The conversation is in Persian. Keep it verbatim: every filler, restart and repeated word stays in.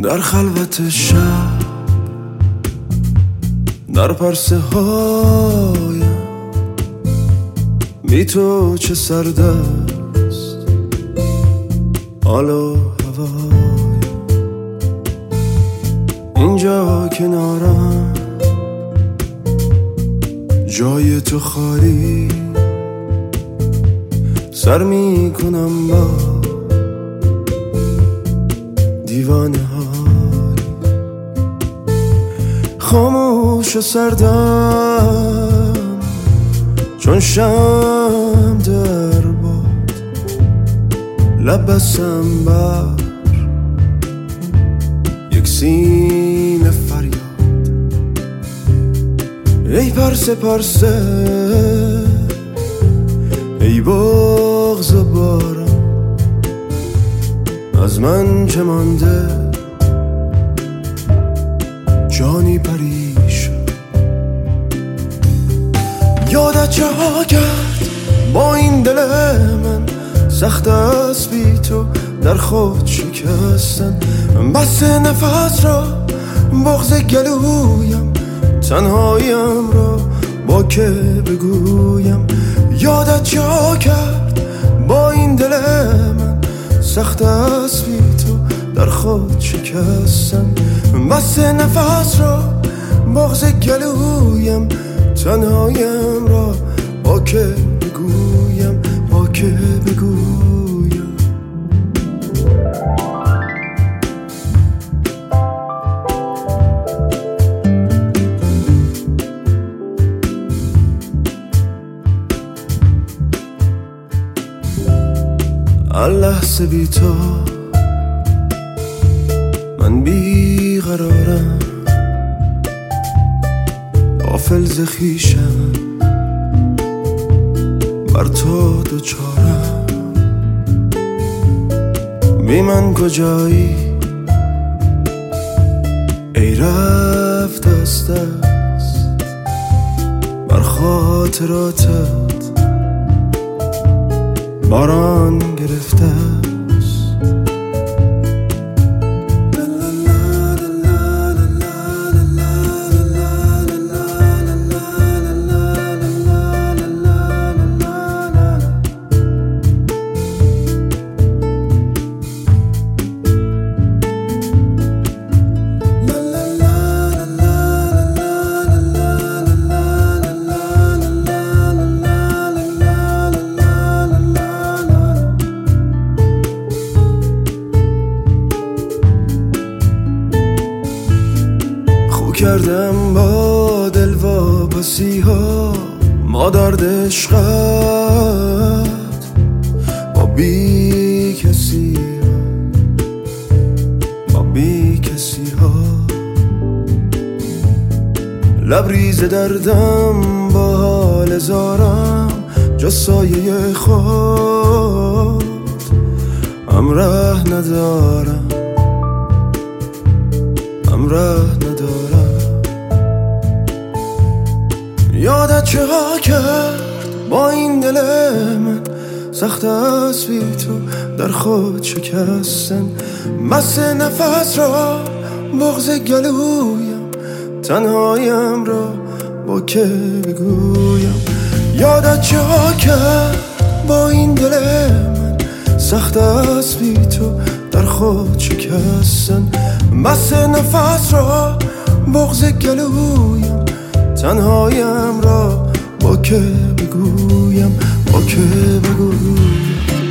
در خلوت شب، در پرسه هایم بی تو چه سرد است حال و هوایم. اینجا کنارم جای تو خالی، سر می کنم با دیوانه های خاموش و سردم چون شمع در باد. لب بستم بر یک سیم فریاد. ای پرسه پرسه، ای بغض بارم، از من چه مانده جانی پریشان. یادت چه ها کرد با این دل من، سخت است بی تو در خود شکستن. بس نفس را بغض گلویم، تنهایم را با که بگویم. یادت چه ها کرد با این دل من، سخت است بی تو در خود شکستن. بس نفس را بغض گلویم، تنهایم را با که بگویم، با که بگویم. لحظه بی تو من بی قرارم، غافل ز خویشم، بر تو دوچارم. بی من کجایی ای رفت از دست، بر خاطراتت باران گرفته است. کردم با دل واپسی ها، ما درد عشقت با بی کسی ها، با بی کسی ها. لبریز دردم با حال زارم، جز سایه خود همراه ندارم، همراه ندارم. یادت چه ها کرد با این دل من، سخت است بی تو در خود شکستن. بس نفس را بغض گلویم، تنهایم را با که بگویم. یادت چه ها کرد با این دل من، سخت است بی تو در خود شکستن. بس نفس را بغض گلویم، تنهایم را با که بگویم، با که بگویم.